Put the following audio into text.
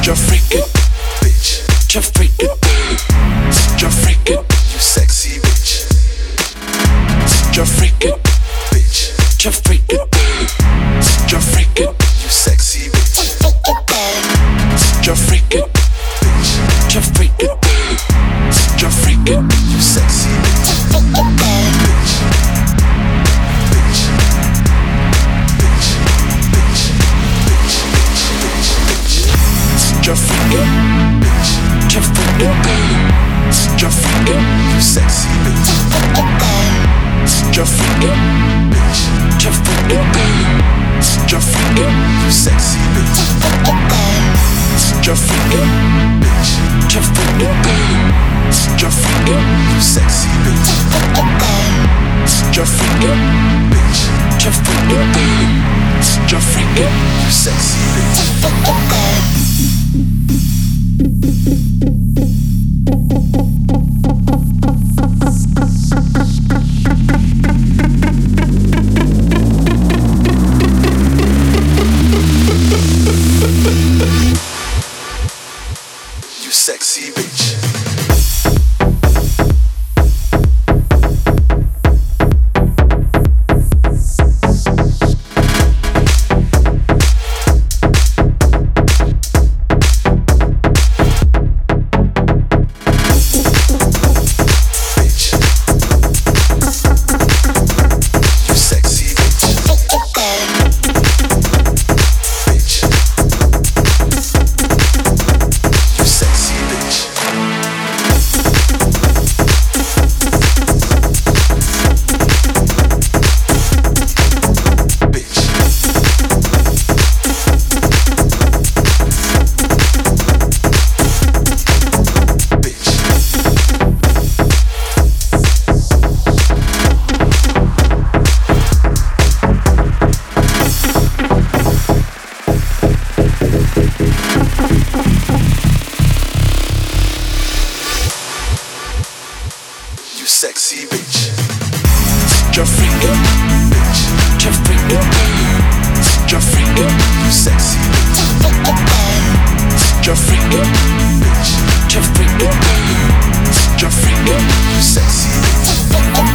You're freaking bitch. You're freaking. You're freaking. You sexy bitch. You're freaking bitch. You're freaking. You're freaking. You sexy bitch. You're freaking bitch. You're freaking. You're freaking. You sexy bitch. Bitch. Bitch. Bitch. Bitch. Bitch. Bitch. You're freaking bitch. You're freaking. You're freaking. You sexy bitch. You're freaking bitch. You're freaking. You're freaking. You sexy bitch. You're freaking bitch. You're freaking. You're freaking. You sexy bitch. You're freaking bitch. You're freaking. You're freaking. You sexy bitch. You sexy bitch. You sexy bitch. You're freaking bitch. You're freaking. You're freaking. You sexy bitch. You're freaking bitch. You're freaking. You're freaking. You sexy bitch.